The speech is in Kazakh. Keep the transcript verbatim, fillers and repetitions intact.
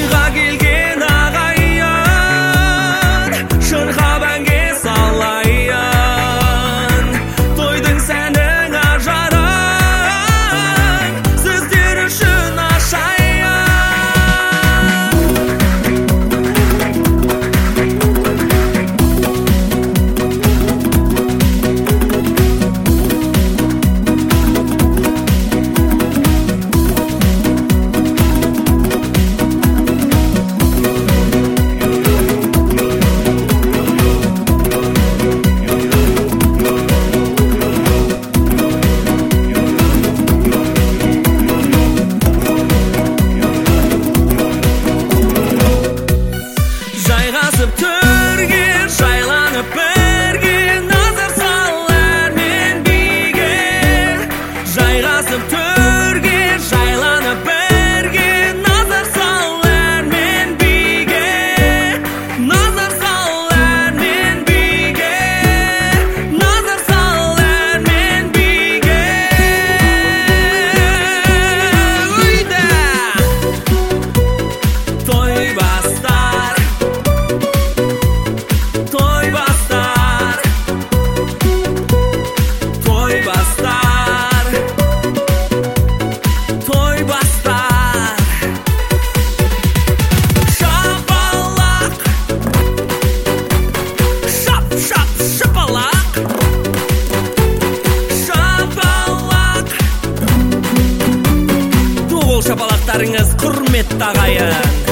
тойға келген ағайын, шырға бәнге салайын. Тойдың сәнің ажарын сіздер үшін ашайын. Жайғасып төрге, жайланып бірге, назар сал әнмен биге. Жайғасып төрге, жайланып бірге, назар сал әнмен биге. Назар сал әнмен биге. Назар сал әнмен биге. Үйді той бастар, той бастар, той бастар, той бастар. Шапалақ, шап, шап, шапалақ, шапалақ. Туғыл шапалақтарыңыз құрметті ағайын.